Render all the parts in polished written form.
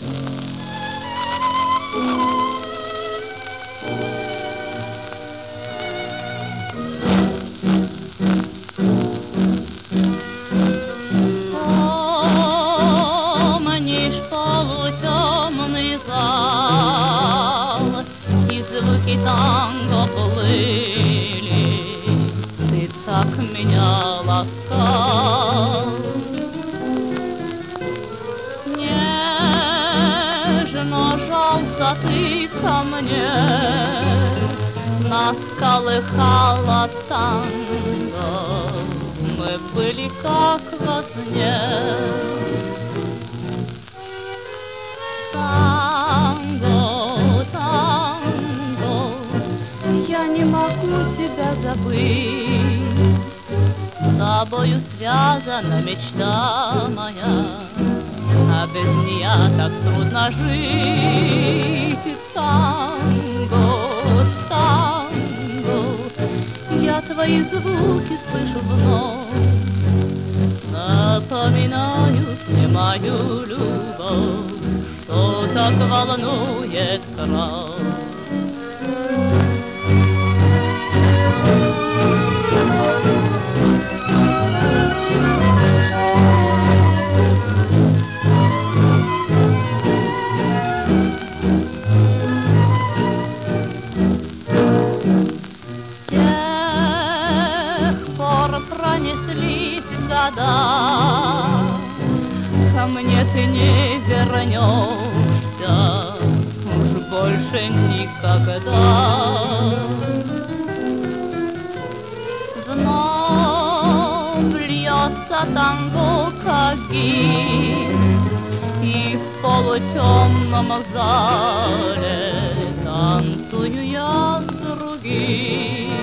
Помнишь полутемный зал, и звуки танго плыли, ты так меня ласкал. Нежно жался ты ко мне, нас колыхало танго, мы были как во сне. Танго, танго, я не могу тебя забыть, с тобою связана мечта моя, а без нее так трудно жить. Танго, танго, я твои звуки слышу вновь, напоминают мне мою любовь, что так волнует кровь. Пронеслись года, ко мне ты не вернешься уж больше никогда. Вновь льется танго, как гимн, и в полутемном зале танцую я с другим.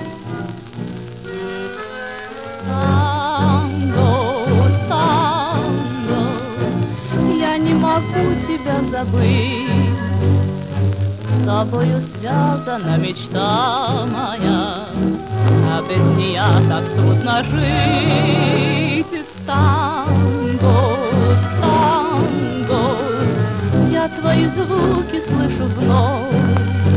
Танго, танго, я не могу тебя забыть, с тобою связана мечта моя, а без нее так трудно жить. Танго, танго, я твои звуки слышу вновь,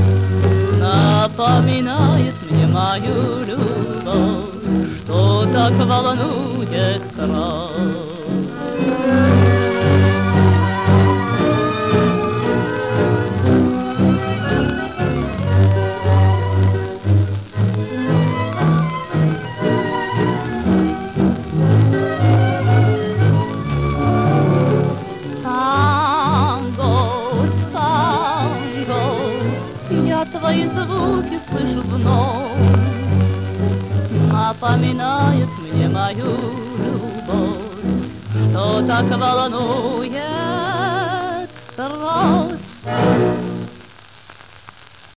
напоминает мне мою любовь, что так волнует кровь. Танго, танго, я твои звуки слышу вновь, напоминает мне мою любовь, что так волнует кровь.